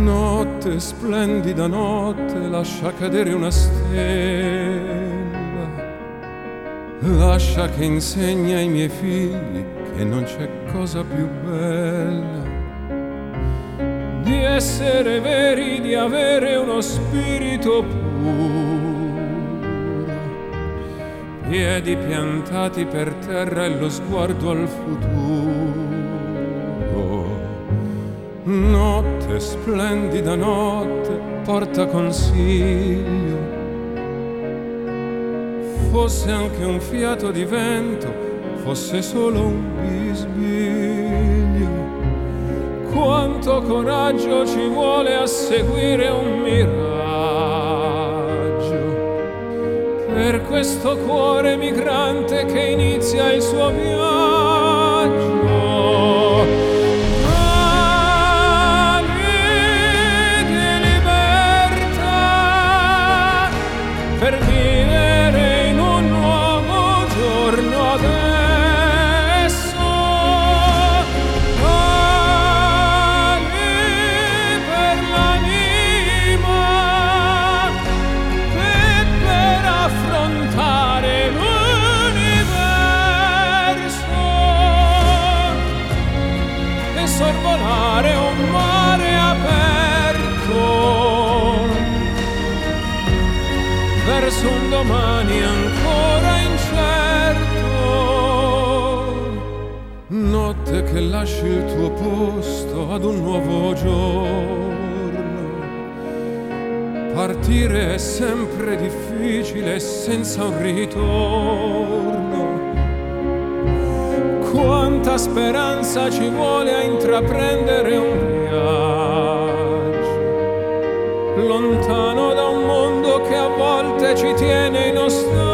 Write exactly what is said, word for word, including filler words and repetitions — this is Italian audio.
Notte, splendida notte, lascia cadere una stella, lascia che insegni ai miei figli che non c'è cosa più bella di essere veri, di avere uno spirito puro, piedi piantati per terra e lo sguardo al futuro. Notte, splendida notte, porta consiglio, fosse anche un fiato di vento, fosse solo un bisbiglio. Quanto coraggio ci vuole a seguire un miraggio, per questo cuore migrante che inizia il suo viaggio. Per vivere in un nuovo giorno adesso, ali per l'anima e per affrontare l'universo e sorvolare un mare aperto verso un domani ancora incerto. Notte che lasci il tuo posto ad un nuovo giorno. Partire è sempre difficile senza un ritorno. Quanta speranza ci vuole a intraprendere un viaggio lontano da un mondo che a volte ci tiene in ostaggio.